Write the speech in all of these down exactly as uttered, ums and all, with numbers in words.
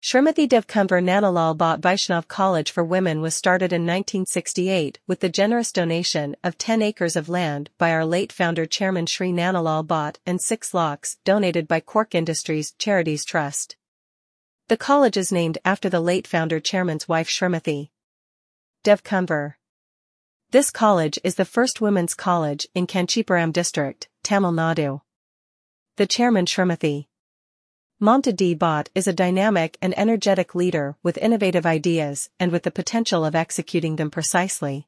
Srimati Devkumavar Nandalal Bhatt Vaishnav College for Women was started in nineteen sixty-eight with the generous donation of ten acres of land by our late founder Chairman Shri Nandalal Bhatt and six lakhs donated by Cork Industries Charities Trust. The college is named after the late founder Chairman's wife Srimati Devkumavar. This college is the first women's college in Kanchipuram district, Tamil Nadu. The chairman Srimati Mamta D. Bhatt is a dynamic and energetic leader with innovative ideas and with the potential of executing them precisely.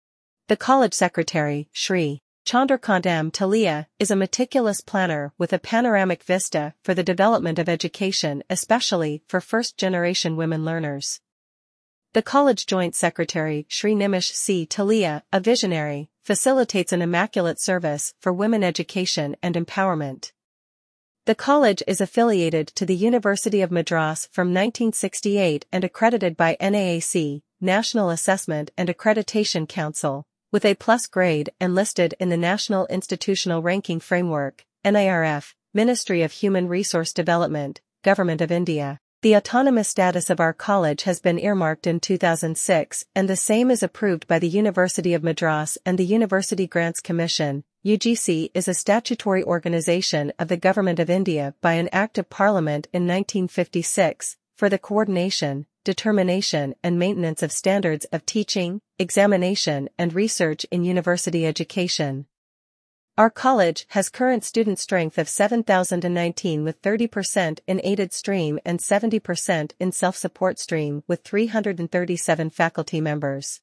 The college secretary, Shri Chandrakant M. Talia, is a meticulous planner with a panoramic vista for the development of education, especially for first-generation women learners. The college joint secretary, Shri Nimish C. Talia, a visionary, facilitates an immaculate service for women education and empowerment. The college is affiliated to the University of Madras from nineteen sixty-eight and accredited by N A A C, National Assessment and Accreditation Council, with A plus grade and listed in the National Institutional Ranking Framework, N I R F, Ministry of Human Resource Development, Government of India. The autonomous status of our college has been earmarked in two thousand six and the same is approved by the University of Madras and the University Grants Commission. U G C is a statutory organization of the Government of India by an Act of Parliament in nineteen fifty-six, for the coordination, determination and maintenance of standards of teaching, examination and research in university education. Our college has current student strength of seven thousand nineteen with thirty percent in aided stream and seventy percent in self-support stream with three hundred thirty-seven faculty members.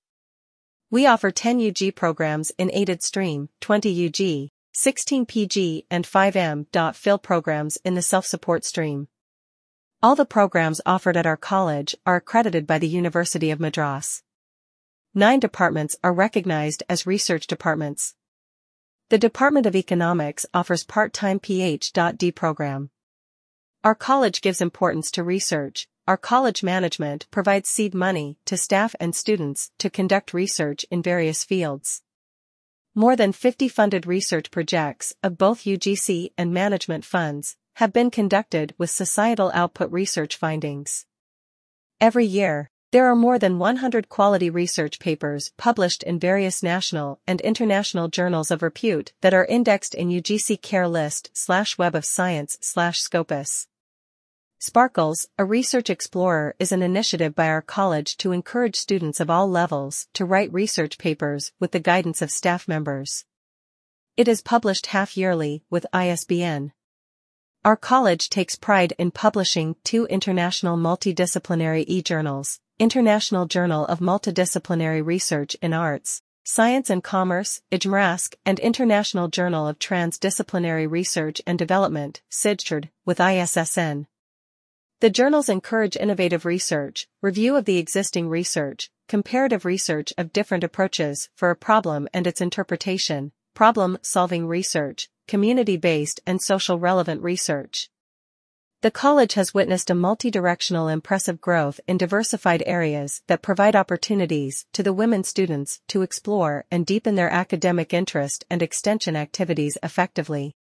We offer ten U G programs in aided stream, twenty U G, sixteen P G and five M Phil programs in the self-support stream. All the programs offered at our college are accredited by the University of Madras. Nine departments are recognized as research departments. The Department of Economics offers part-time P H D program. Our college gives importance to research. Our college management provides seed money to staff and students to conduct research in various fields. More than fifty funded research projects of both U G C and management funds have been conducted with societal output research findings. Every year, there are more than one hundred quality research papers published in various national and international journals of repute that are indexed in U G C Care List slash Web of Science slash Scopus. Sparkles, a Research Explorer, is an initiative by our college to encourage students of all levels to write research papers with the guidance of staff members. It is published half-yearly with I S B N. Our college takes pride in publishing two international multidisciplinary e-journals, International Journal of Multidisciplinary Research in Arts, Science and Commerce, I J M R A S C, and International Journal of Transdisciplinary Research and Development, S I D C R D, with I S S N. The journals encourage innovative research, review of the existing research, comparative research of different approaches for a problem and its interpretation, problem-solving research, community-based and social relevant research. The college has witnessed a multi-directional impressive growth in diversified areas that provide opportunities to the women students to explore and deepen their academic interest and extension activities effectively.